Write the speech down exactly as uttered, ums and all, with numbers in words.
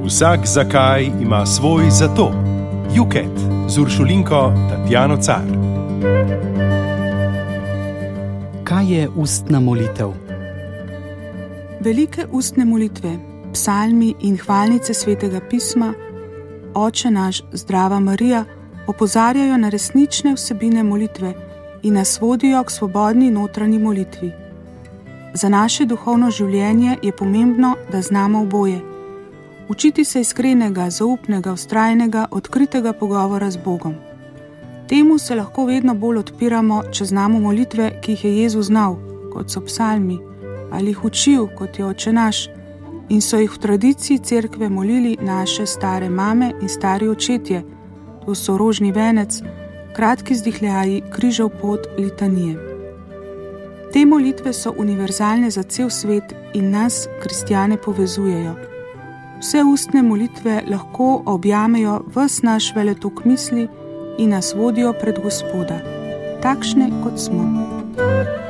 Vsak zakaj ima svoj zato. Juket z Uršulinko Tatjano Car. Kaj je ustna molitev? Velike ustne molitve, psalmi in hvalnice Svetega pisma, Oče naš, Zdrava Marija, opozarjajo na resnične vsebine molitve in nas vodijo k svobodni notranji molitvi. Za naše duhovno življenje je pomembno, da znamo oboje. Učiti se iskrenega, zaupnega, vztrajnega, odkritega pogovora z Bogom. Temu se lahko vedno bolj odpiramo, če znamo molitve, ki jih je Jezus znal, kot so psalmi, ali jih učil, kot je Oče naš, in so jih v tradiciji cerkve molili naše stare mame in stari očetje, to so rožni venec, kratki zdihljaji, križev pot, litanije. Te molitve so univerzalne za cel svet in nas, kristjane, povezujejo. Vse ustne molitve lahko objamejo ves naš veletok misli in nas vodijo pred Gospoda, takšne kot smo.